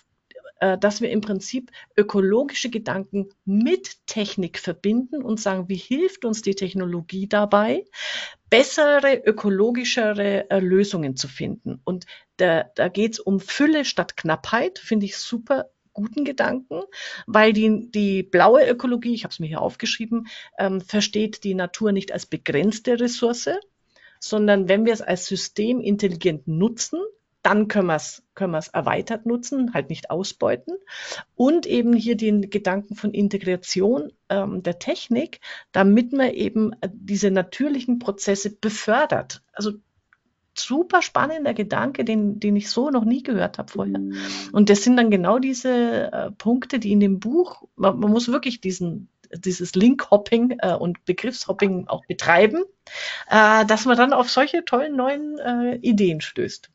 dass wir im Prinzip ökologische Gedanken mit Technik verbinden und sagen, wie hilft uns die Technologie dabei, bessere, ökologischere Lösungen zu finden. Und da geht es um Fülle statt Knappheit, finde ich super guten Gedanken, weil die blaue Ökologie, ich habe es mir hier aufgeschrieben, versteht die Natur nicht als begrenzte Ressource, sondern wenn wir es als System intelligent nutzen, dann können wir es erweitert nutzen, halt nicht ausbeuten. Und eben hier den Gedanken von Integration der Technik, damit man eben diese natürlichen Prozesse befördert. Also super spannender Gedanke, den ich so noch nie gehört habe vorher. Und das sind dann genau diese Punkte, die in dem Buch, man muss wirklich dieses Link-Hopping und Begriffshopping auch betreiben, dass man dann auf solche tollen neuen Ideen stößt.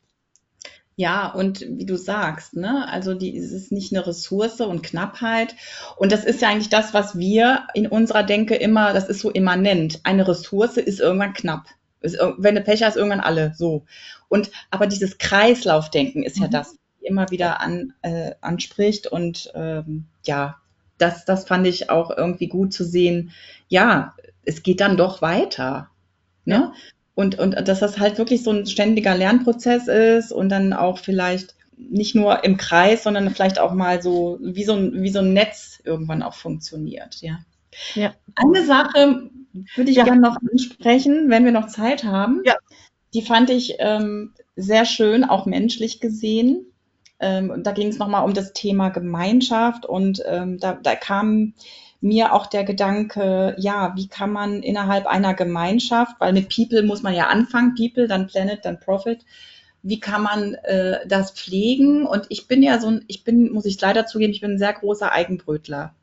Ja, und wie du sagst, ne, also es ist nicht eine Ressource und Knappheit. Und das ist ja eigentlich das, was wir in unserer Denke immer, das ist so immanent. Eine Ressource ist irgendwann knapp. Wenn du Pech hast, irgendwann alle, so. Aber dieses Kreislaufdenken ist ja das, immer wieder anspricht. Und ja, das fand ich auch irgendwie gut zu sehen. Ja, es geht dann doch weiter. Ne?
Ja.
Und dass das halt wirklich so ein ständiger Lernprozess ist und dann auch vielleicht nicht nur im Kreis, sondern vielleicht auch mal so wie so ein Netz irgendwann auch funktioniert, ja.
Ja.
Eine Sache würde ich
Ja.
gerne noch ansprechen, wenn wir noch Zeit haben.
Ja.
Die fand ich sehr schön, auch menschlich gesehen. Da ging es nochmal um das Thema Gemeinschaft und da kam mir auch der Gedanke, ja, wie kann man innerhalb einer Gemeinschaft, weil mit People muss man ja anfangen, People, dann Planet, dann Profit, wie kann man das pflegen? Und ich bin ja muss ich leider zugeben, ich bin ein sehr großer Eigenbrötler.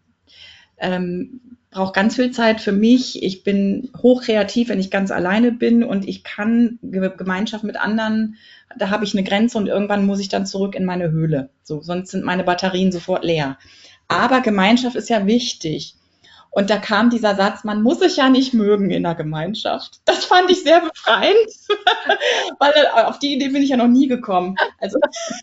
Brauche ganz viel Zeit für mich. Ich bin hochkreativ, wenn ich ganz alleine bin und ich kann Gemeinschaft mit anderen, da habe ich eine Grenze und irgendwann muss ich dann zurück in meine Höhle. So, sonst sind meine Batterien sofort leer. Aber Gemeinschaft ist ja wichtig. Und da kam dieser Satz, man muss sich ja nicht mögen in der Gemeinschaft. Das fand ich sehr befreiend, weil auf die Idee bin ich ja noch nie gekommen. Also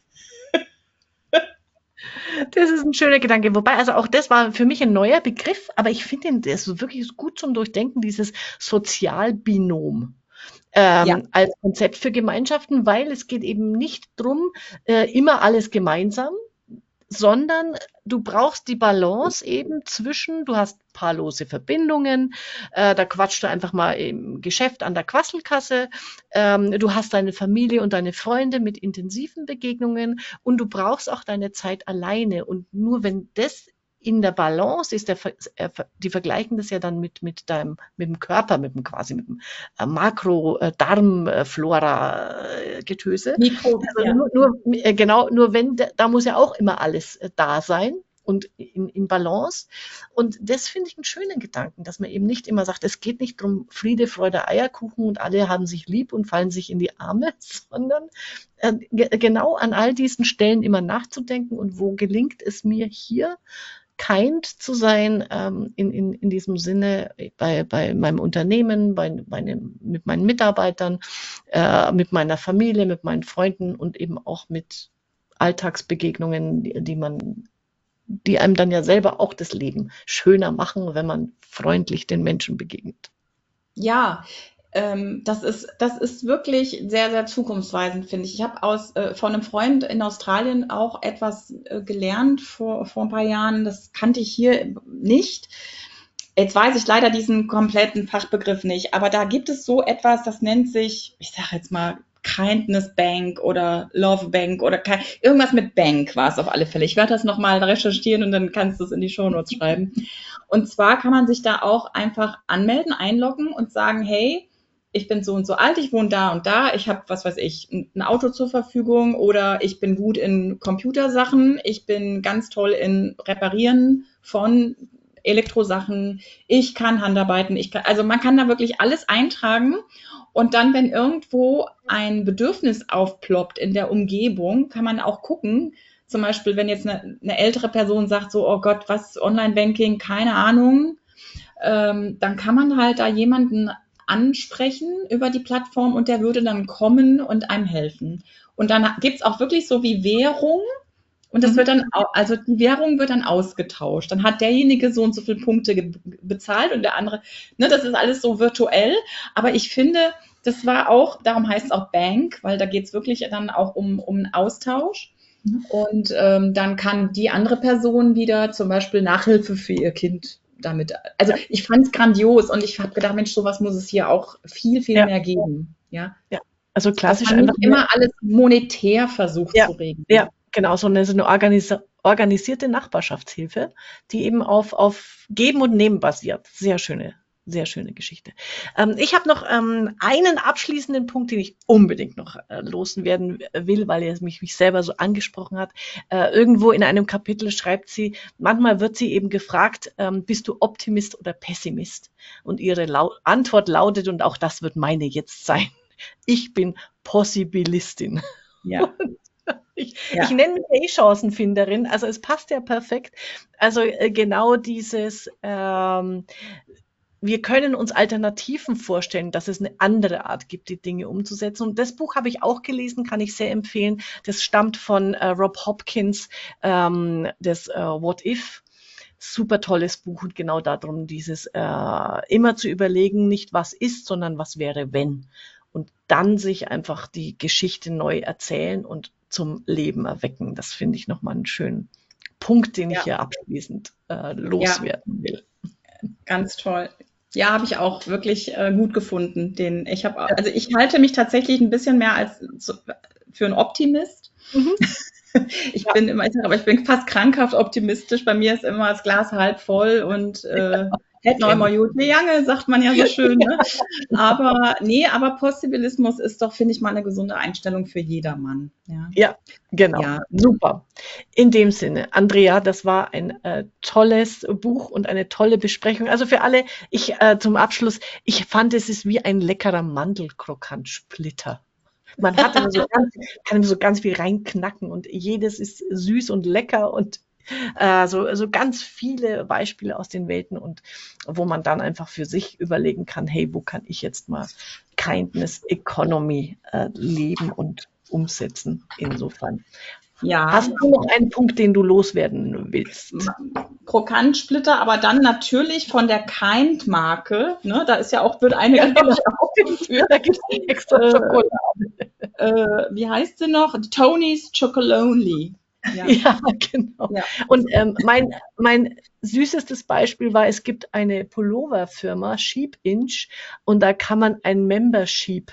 Das ist ein schöner Gedanke. Wobei, also auch das war für mich ein neuer Begriff, aber ich finde ihn, der ist wirklich gut zum Durchdenken, dieses Sozialbinom.
ja,
Als Konzept für Gemeinschaften, weil es geht eben nicht drum, immer alles gemeinsam, sondern du brauchst die Balance eben zwischen, du hast paarlose Verbindungen, da quatscht du einfach mal im Geschäft an der Quasselkasse, du hast deine Familie und deine Freunde mit intensiven Begegnungen und du brauchst auch deine Zeit alleine und nur wenn das in der Balance ist, die vergleichen das ja dann mit dem Körper, mit dem Makro-Darm-Flora-Getöse.
Mikro,
Also
ja.
genau, nur wenn, da muss ja auch immer alles da sein und in Balance. Und das finde ich einen schönen Gedanken, dass man eben nicht immer sagt, es geht nicht drum Friede, Freude, Eierkuchen und alle haben sich lieb und fallen sich in die Arme, sondern genau an all diesen Stellen immer nachzudenken und wo gelingt es mir hier kind zu sein, in diesem Sinne bei meinem Unternehmen, mit meinen Mitarbeitern, mit meiner Familie, mit meinen Freunden und eben auch mit Alltagsbegegnungen, die einem dann ja selber auch das Leben schöner machen, wenn man freundlich den Menschen begegnet.
Ja, das ist wirklich sehr, sehr zukunftsweisend, finde ich. Ich habe von einem Freund in Australien auch etwas gelernt vor ein paar Jahren. Das kannte ich hier nicht. Jetzt weiß ich leider diesen kompletten Fachbegriff nicht, aber da gibt es so etwas, das nennt sich, ich sage jetzt mal Kindness Bank oder Love Bank oder irgendwas mit Bank war es auf alle Fälle. Ich werde das nochmal recherchieren und dann kannst du es in die Shownotes schreiben. Und zwar kann man sich da auch einfach anmelden, einloggen und sagen, hey, ich bin so und so alt, ich wohne da und da, ich habe, was weiß ich, ein Auto zur Verfügung oder ich bin gut in Computersachen, ich bin ganz toll in Reparieren von Elektrosachen, ich kann Handarbeiten, also man kann da wirklich alles eintragen und dann, wenn irgendwo ein Bedürfnis aufploppt in der Umgebung, kann man auch gucken, zum Beispiel, wenn jetzt eine ältere Person sagt so, oh Gott, was, Online-Banking, keine Ahnung, dann kann man halt da jemanden ansprechen über die Plattform und der würde dann kommen und einem helfen. Und dann gibt's auch wirklich so wie Währung und das wird dann, also die Währung wird dann ausgetauscht. Dann hat derjenige so und so viele Punkte bezahlt und der andere, ne, das ist alles so virtuell. Aber ich finde, das war auch, darum heißt es auch Bank, weil da geht's wirklich dann auch um einen Austausch. Und dann kann die andere Person wieder zum Beispiel Nachhilfe für ihr Kind damit. Also ich fand es grandios und ich habe gedacht, Mensch, sowas muss es hier auch viel, viel mehr geben. Ja.
Also klassisch
dass man nicht immer alles monetär versucht zu regeln.
Ja, genau, so eine organisierte Nachbarschaftshilfe, die eben auf Geben und Nehmen basiert. Sehr schöne Geschichte. Ich habe noch einen abschließenden Punkt, den ich unbedingt noch loswerden will, weil er mich selber so angesprochen hat. Irgendwo in einem Kapitel schreibt sie, manchmal wird sie eben gefragt, bist du Optimist oder Pessimist? Und ihre Antwort lautet, und auch das wird meine jetzt sein, ich bin Possibilistin.
Ja.
Ich nenne mich Chancenfinderin, also es passt ja perfekt. Also genau dieses, wir können uns Alternativen vorstellen, dass es eine andere Art gibt, die Dinge umzusetzen. Und das Buch habe ich auch gelesen, kann ich sehr empfehlen. Das stammt von Rob Hopkins, das What If. Super tolles Buch und genau darum, dieses immer zu überlegen, nicht was ist, sondern was wäre, wenn. Und dann sich einfach die Geschichte neu erzählen und zum Leben erwecken. Das finde ich nochmal einen schönen Punkt, den ich hier abschließend loswerden will.
Ganz toll. Ja, habe ich auch wirklich gut gefunden. Also ich halte mich tatsächlich ein bisschen mehr als für einen Optimist. Ich bin fast krankhaft optimistisch. Bei mir ist immer das Glas halb voll und hätte noch immer gut Jange, sagt man ja so schön. Ne? Aber Possibilismus ist doch, finde ich, mal eine gesunde Einstellung für jedermann.
Ja, genau. Ja. Super. In dem Sinne, Andrea, das war ein tolles Buch und eine tolle Besprechung. Also für alle, zum Abschluss, ich fand, es ist wie ein leckerer Mandelkrokantsplitter. Man hat kann so ganz viel reinknacken und jedes ist süß und lecker und so ganz viele Beispiele aus den Welten und wo man dann einfach für sich überlegen kann, hey, wo kann ich jetzt mal Kindness Economy leben und umsetzen? Insofern. Ja. Hast du noch einen Punkt, den du loswerden willst?
Krokantsplitter, aber dann natürlich von der Kind-Marke. Ne? Da ist ja auch, wird eine, glaube ich, aufgeführt. Da gibt es extra Schokolade. Wie heißt sie noch? Tony's Chocolonely.
Ja, genau. Ja. Und mein süßestes Beispiel war, es gibt eine Pulloverfirma, Sheep Inch, und da kann man ein Membership.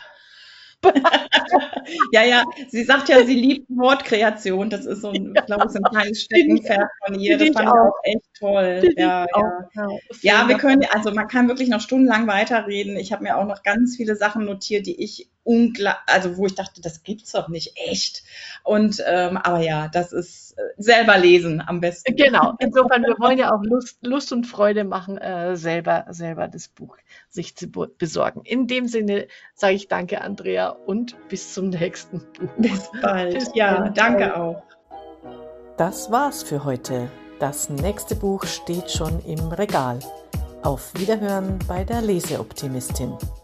Ja, sie sagt ja, sie liebt Wortkreation. Das ist so ein, glaube ich, so ein kleines Steckenpferd von ihr. Das fand ich auch echt toll. Ja, wir können, also man kann wirklich noch stundenlang weiterreden. Ich habe mir auch noch ganz viele Sachen notiert, die ich wo ich dachte, das gibt's doch nicht echt. Und aber ja, das ist selber lesen am besten.
Genau. Insofern, wir wollen ja auch Lust und Freude machen, selber das Buch sich zu besorgen. In dem Sinne sage ich danke, Andrea, und bis zum nächsten Buch.
Bis bald. Ja, danke auch.
Das war's für heute. Das nächste Buch steht schon im Regal. Auf Wiederhören bei der Leseoptimistin.